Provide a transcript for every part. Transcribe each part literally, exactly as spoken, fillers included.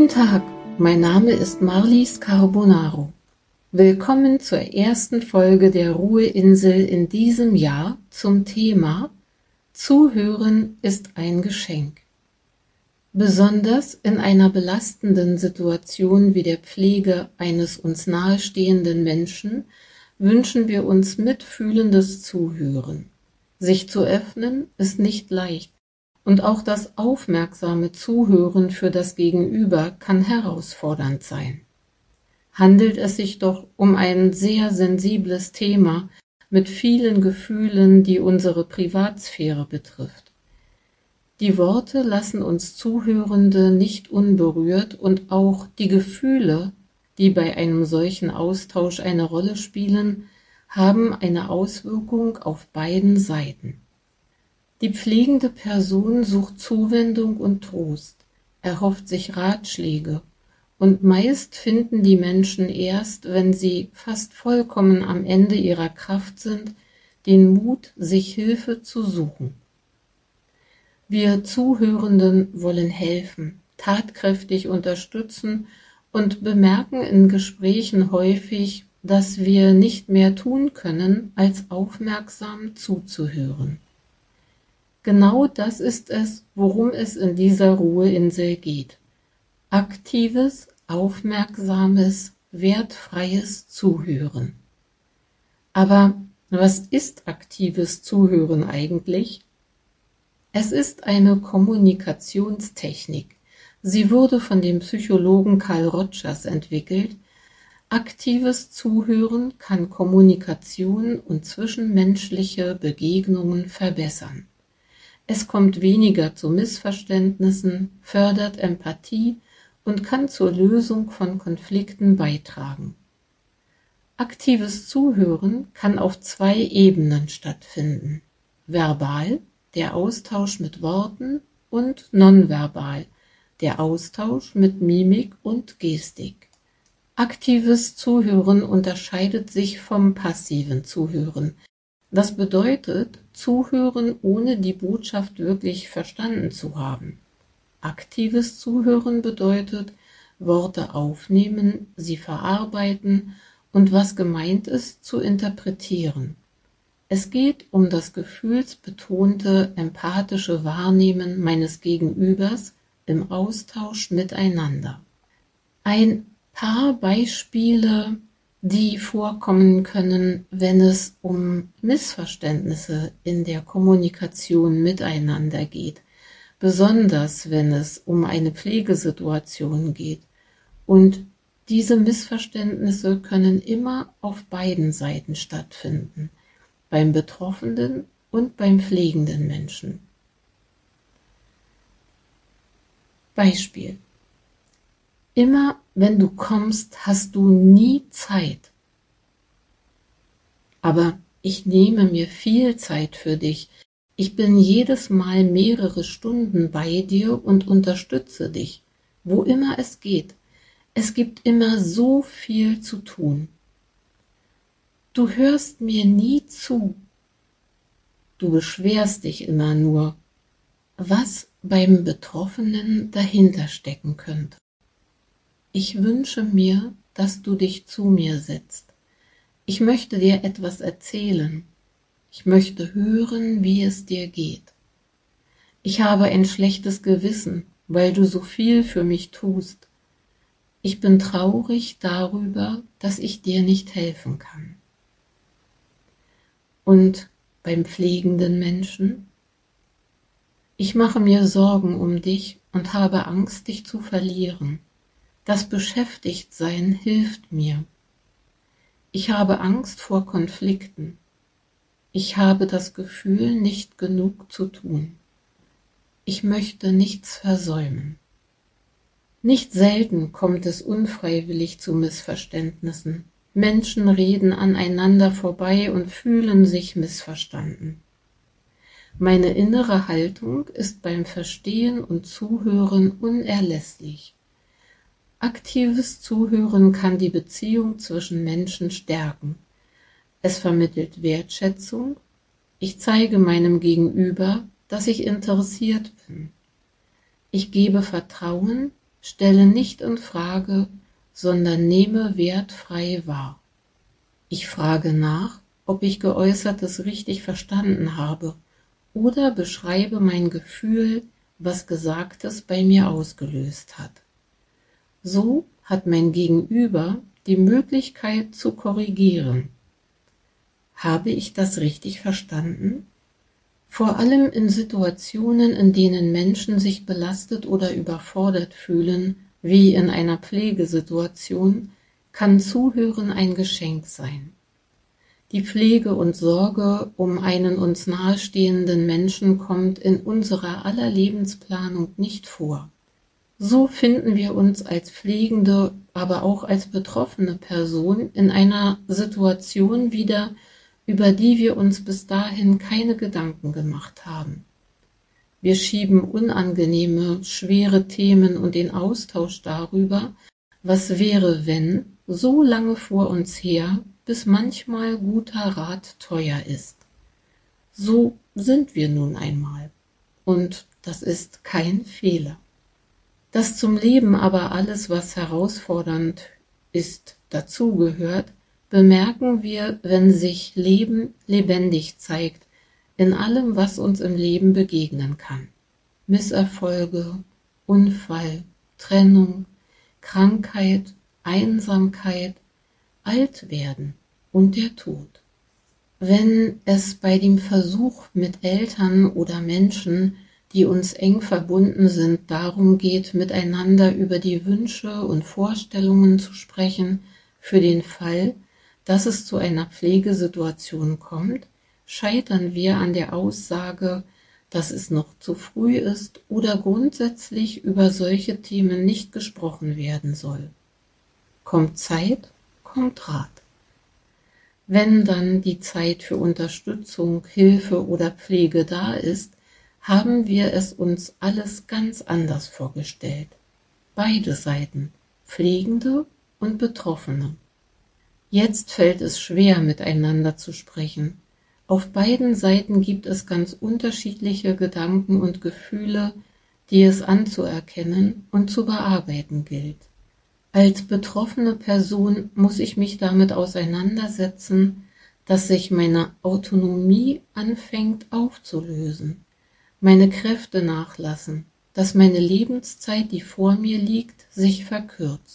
Guten Tag, mein Name ist Marlies Carbonaro. Willkommen zur ersten Folge der Ruheinsel in diesem Jahr zum Thema Zuhören ist ein Geschenk. Besonders in einer belastenden Situation wie der Pflege eines uns nahestehenden Menschen wünschen wir uns mitfühlendes Zuhören. Sich zu öffnen ist nicht leicht. Und auch das aufmerksame Zuhören für das Gegenüber kann herausfordernd sein. Handelt es sich doch um ein sehr sensibles Thema mit vielen Gefühlen, die unsere Privatsphäre betrifft. Die Worte lassen uns Zuhörende nicht unberührt und auch die Gefühle, die bei einem solchen Austausch eine Rolle spielen, haben eine Auswirkung auf beiden Seiten. Die pflegende Person sucht Zuwendung und Trost, erhofft sich Ratschläge, und meist finden die Menschen erst, wenn sie fast vollkommen am Ende ihrer Kraft sind, den Mut, sich Hilfe zu suchen. Wir Zuhörenden wollen helfen, tatkräftig unterstützen und bemerken in Gesprächen häufig, dass wir nicht mehr tun können, als aufmerksam zuzuhören. Genau das ist es, worum es in dieser Ruheinsel geht. Aktives, aufmerksames, wertfreies Zuhören. Aber was ist aktives Zuhören eigentlich? Es ist eine Kommunikationstechnik. Sie wurde von dem Psychologen Carl Rogers entwickelt. Aktives Zuhören kann Kommunikation und zwischenmenschliche Begegnungen verbessern. Es kommt weniger zu Missverständnissen, fördert Empathie und kann zur Lösung von Konflikten beitragen. Aktives Zuhören kann auf zwei Ebenen stattfinden: verbal, der Austausch mit Worten, und nonverbal, der Austausch mit Mimik und Gestik. Aktives Zuhören unterscheidet sich vom passiven Zuhören. Das bedeutet, Zuhören, ohne die Botschaft wirklich verstanden zu haben. Aktives Zuhören bedeutet, Worte aufnehmen, sie verarbeiten und was gemeint ist, zu interpretieren. Es geht um das gefühlsbetonte, empathische Wahrnehmen meines Gegenübers im Austausch miteinander. Ein paar Beispiele, die vorkommen können, wenn es um Missverständnisse in der Kommunikation miteinander geht, besonders wenn es um eine Pflegesituation geht. Und diese Missverständnisse können immer auf beiden Seiten stattfinden, beim Betroffenen und beim pflegenden Menschen. Beispiel: Immer wenn du kommst, hast du nie Zeit. Aber ich nehme mir viel Zeit für dich. Ich bin jedes Mal mehrere Stunden bei dir und unterstütze dich, wo immer es geht. Es gibt immer so viel zu tun. Du hörst mir nie zu. Du beschwerst dich immer nur, was beim Betroffenen dahinter stecken könnte. Ich wünsche mir, dass du dich zu mir setzt. Ich möchte dir etwas erzählen. Ich möchte hören, wie es dir geht. Ich habe ein schlechtes Gewissen, weil du so viel für mich tust. Ich bin traurig darüber, dass ich dir nicht helfen kann. Und beim pflegenden Menschen? Ich mache mir Sorgen um dich und habe Angst, dich zu verlieren. Das Beschäftigtsein hilft mir. Ich habe Angst vor Konflikten. Ich habe das Gefühl, nicht genug zu tun. Ich möchte nichts versäumen. Nicht selten kommt es unfreiwillig zu Missverständnissen. Menschen reden aneinander vorbei und fühlen sich missverstanden. Meine innere Haltung ist beim Verstehen und Zuhören unerlässlich. Aktives Zuhören kann die Beziehung zwischen Menschen stärken. Es vermittelt Wertschätzung. Ich zeige meinem Gegenüber, dass ich interessiert bin. Ich gebe Vertrauen, stelle nicht in Frage, sondern nehme wertfrei wahr. Ich frage nach, ob ich Geäußertes richtig verstanden habe, oder beschreibe mein Gefühl, was Gesagtes bei mir ausgelöst hat. So hat mein Gegenüber die Möglichkeit zu korrigieren. Habe ich das richtig verstanden? Vor allem in Situationen, in denen Menschen sich belastet oder überfordert fühlen, wie in einer Pflegesituation, kann Zuhören ein Geschenk sein. Die Pflege und Sorge um einen uns nahestehenden Menschen kommt in unserer aller Lebensplanung nicht vor. So finden wir uns als pflegende, aber auch als betroffene Person in einer Situation wieder, über die wir uns bis dahin keine Gedanken gemacht haben. Wir schieben unangenehme, schwere Themen und den Austausch darüber, was wäre, wenn, so lange vor uns her, bis manchmal guter Rat teuer ist. So sind wir nun einmal. Und das ist kein Fehler. Dass zum Leben aber alles, was herausfordernd ist, dazugehört, bemerken wir, wenn sich Leben lebendig zeigt, in allem, was uns im Leben begegnen kann. Misserfolge, Unfall, Trennung, Krankheit, Einsamkeit, Altwerden und der Tod. Wenn es bei dem Versuch mit Eltern oder Menschen, die uns eng verbunden sind, darum geht, miteinander über die Wünsche und Vorstellungen zu sprechen, für den Fall, dass es zu einer Pflegesituation kommt, scheitern wir an der Aussage, dass es noch zu früh ist oder grundsätzlich über solche Themen nicht gesprochen werden soll. Kommt Zeit, kommt Rat. Wenn dann die Zeit für Unterstützung, Hilfe oder Pflege da ist, haben wir es uns alles ganz anders vorgestellt. Beide Seiten, Pflegende und Betroffene. Jetzt fällt es schwer, miteinander zu sprechen. Auf beiden Seiten gibt es ganz unterschiedliche Gedanken und Gefühle, die es anzuerkennen und zu bearbeiten gilt. Als betroffene Person muss ich mich damit auseinandersetzen, dass sich meine Autonomie anfängt aufzulösen, meine Kräfte nachlassen, dass meine Lebenszeit, die vor mir liegt, sich verkürzt.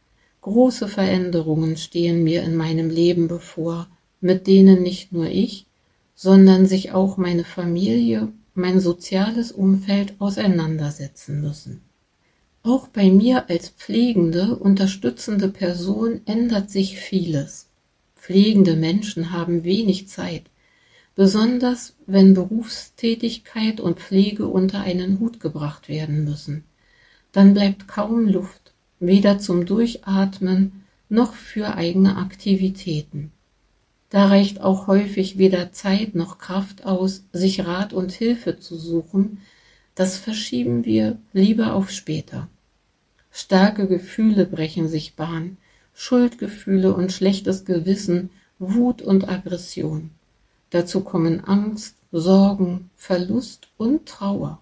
Große Veränderungen stehen mir in meinem Leben bevor, mit denen nicht nur ich, sondern sich auch meine Familie, mein soziales Umfeld auseinandersetzen müssen. Auch bei mir als pflegende, unterstützende Person ändert sich vieles. Pflegende Menschen haben wenig Zeit, besonders wenn Berufstätigkeit und Pflege unter einen Hut gebracht werden müssen. Dann bleibt kaum Luft, weder zum Durchatmen noch für eigene Aktivitäten. Da reicht auch häufig weder Zeit noch Kraft aus, sich Rat und Hilfe zu suchen. Das verschieben wir lieber auf später. Starke Gefühle brechen sich Bahn, Schuldgefühle und schlechtes Gewissen, Wut und Aggression. Dazu kommen Angst, Sorgen, Verlust und Trauer.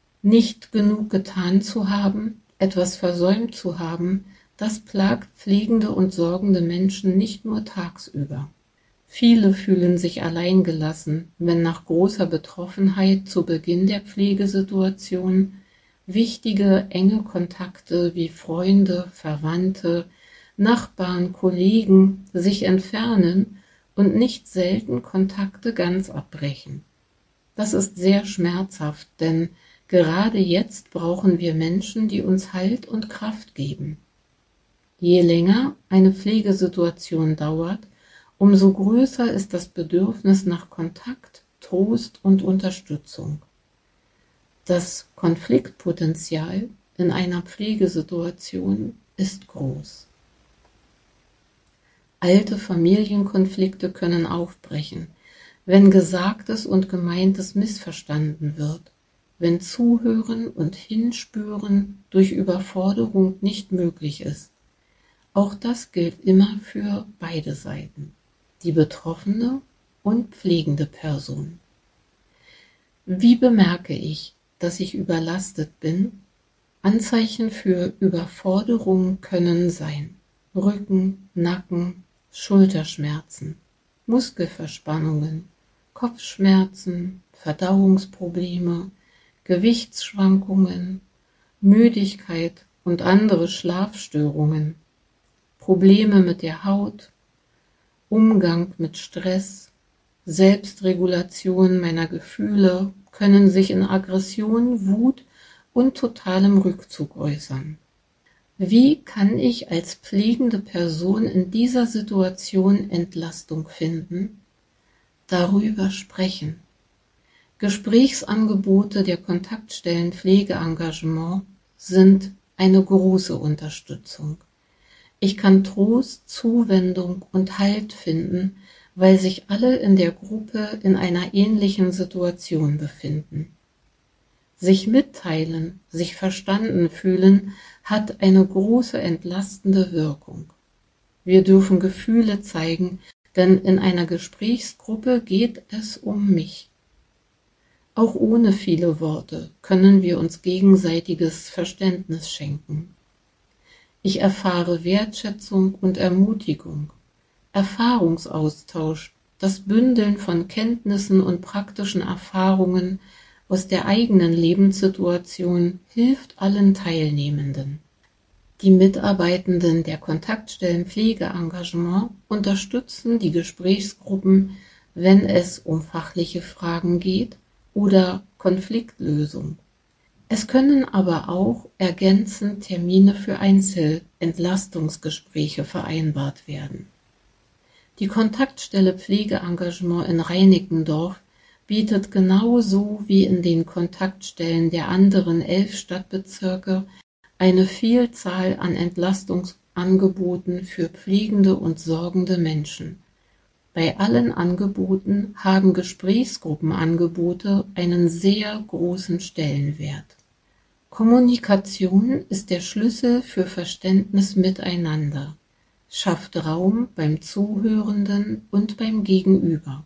Nicht genug getan zu haben, etwas versäumt zu haben, das plagt pflegende und sorgende Menschen nicht nur tagsüber. Viele fühlen sich alleingelassen, wenn nach großer Betroffenheit zu Beginn der Pflegesituation wichtige, enge Kontakte wie Freunde, Verwandte, Nachbarn, Kollegen sich entfernen und nicht selten Kontakte ganz abbrechen. Das ist sehr schmerzhaft, denn gerade jetzt brauchen wir Menschen, die uns Halt und Kraft geben. Je länger eine Pflegesituation dauert, umso größer ist das Bedürfnis nach Kontakt, Trost und Unterstützung. Das Konfliktpotenzial in einer Pflegesituation ist groß. Alte Familienkonflikte können aufbrechen, wenn Gesagtes und Gemeintes missverstanden wird, wenn Zuhören und Hinspüren durch Überforderung nicht möglich ist. Auch das gilt immer für beide Seiten, die betroffene und pflegende Person. Wie bemerke ich, dass ich überlastet bin? Anzeichen für Überforderung können sein: Rücken, Nacken, Schulterschmerzen, Muskelverspannungen, Kopfschmerzen, Verdauungsprobleme, Gewichtsschwankungen, Müdigkeit und andere Schlafstörungen, Probleme mit der Haut, Umgang mit Stress, Selbstregulation meiner Gefühle können sich in Aggression, Wut und totalem Rückzug äußern. Wie kann ich als pflegende Person in dieser Situation Entlastung finden? Darüber sprechen. Gesprächsangebote der Kontaktstellen Pflegeengagement sind eine große Unterstützung. Ich kann Trost, Zuwendung und Halt finden, weil sich alle in der Gruppe in einer ähnlichen Situation befinden. Sich mitteilen, sich verstanden fühlen, hat eine große entlastende Wirkung. Wir dürfen Gefühle zeigen, denn in einer Gesprächsgruppe geht es um mich. Auch ohne viele Worte können wir uns gegenseitiges Verständnis schenken. Ich erfahre Wertschätzung und Ermutigung, Erfahrungsaustausch, das Bündeln von Kenntnissen und praktischen Erfahrungen aus der eigenen Lebenssituation hilft allen Teilnehmenden. Die Mitarbeitenden der Kontaktstellen Pflegeengagement unterstützen die Gesprächsgruppen, wenn es um fachliche Fragen geht oder Konfliktlösung. Es können aber auch ergänzend Termine für Einzelentlastungsgespräche vereinbart werden. Die Kontaktstelle Pflegeengagement in Reinickendorf bietet genauso wie in den Kontaktstellen der anderen elf Stadtbezirke eine Vielzahl an Entlastungsangeboten für pflegende und sorgende Menschen. Bei allen Angeboten haben Gesprächsgruppenangebote einen sehr großen Stellenwert. Kommunikation ist der Schlüssel für Verständnis miteinander, schafft Raum beim Zuhörenden und beim Gegenüber.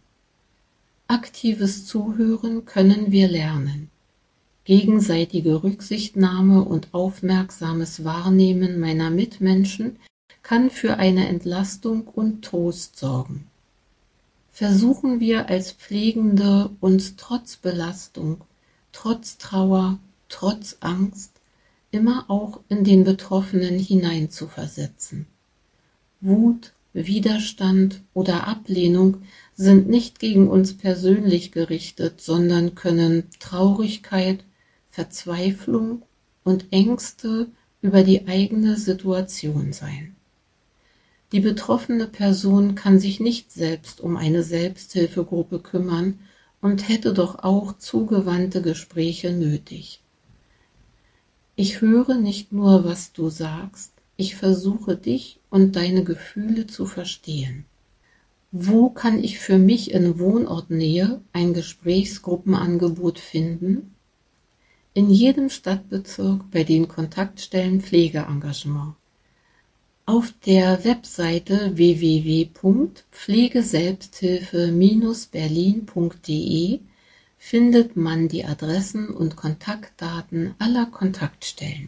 Aktives Zuhören können wir lernen. Gegenseitige Rücksichtnahme und aufmerksames Wahrnehmen meiner Mitmenschen kann für eine Entlastung und Trost sorgen. Versuchen wir als Pflegende, uns trotz Belastung, trotz Trauer, trotz Angst immer auch in den Betroffenen hineinzuversetzen. Wut, Widerstand oder Ablehnung sind nicht gegen uns persönlich gerichtet, sondern können Traurigkeit, Verzweiflung und Ängste über die eigene Situation sein. Die betroffene Person kann sich nicht selbst um eine Selbsthilfegruppe kümmern und hätte doch auch zugewandte Gespräche nötig. Ich höre nicht nur, was du sagst, ich versuche dich und deine Gefühle zu verstehen. Wo kann ich für mich in Wohnortnähe ein Gesprächsgruppenangebot finden? In jedem Stadtbezirk bei den Kontaktstellen Pflegeengagement. Auf der Webseite w w w punkt pflegeselbsthilfe Bindestrich berlin punkt de findet man die Adressen und Kontaktdaten aller Kontaktstellen.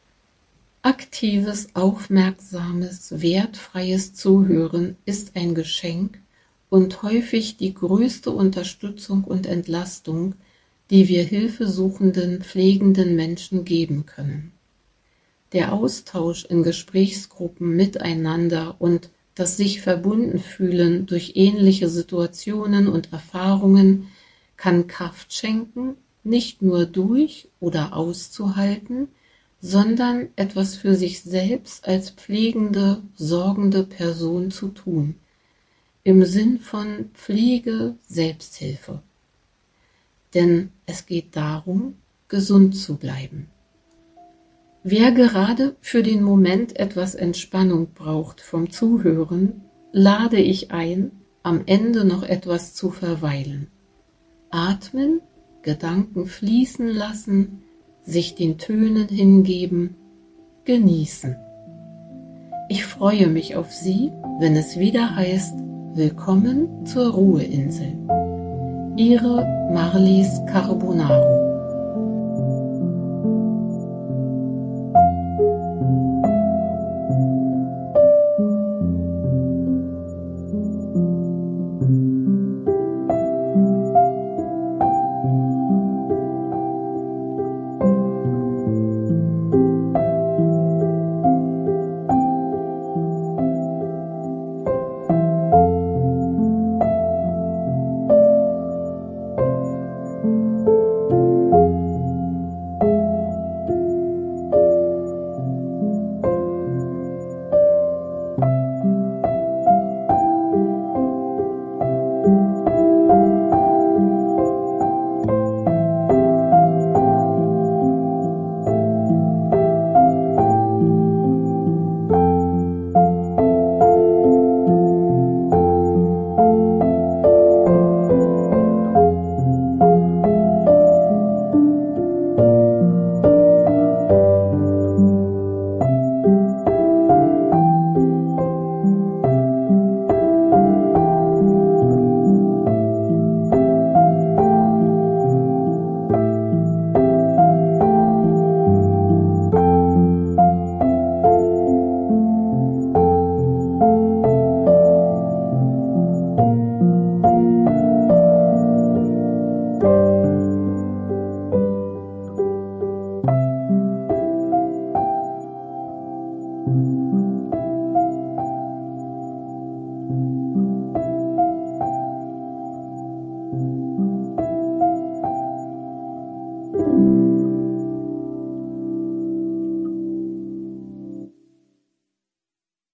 Aktives, aufmerksames, wertfreies Zuhören ist ein Geschenk und häufig die größte Unterstützung und Entlastung, die wir hilfesuchenden, pflegenden Menschen geben können. Der Austausch in Gesprächsgruppen miteinander und das sich verbunden fühlen durch ähnliche Situationen und Erfahrungen kann Kraft schenken, nicht nur durch oder auszuhalten, sondern etwas für sich selbst als pflegende, sorgende Person zu tun, im Sinn von Pflege, Selbsthilfe. Denn es geht darum, gesund zu bleiben. Wer gerade für den Moment etwas Entspannung braucht vom Zuhören, lade ich ein, am Ende noch etwas zu verweilen. Atmen, Gedanken fließen lassen, sich den Tönen hingeben, genießen. Ich freue mich auf Sie, wenn es wieder heißt, willkommen zur Ruheinsel. Ihre Marlies Carbonaro.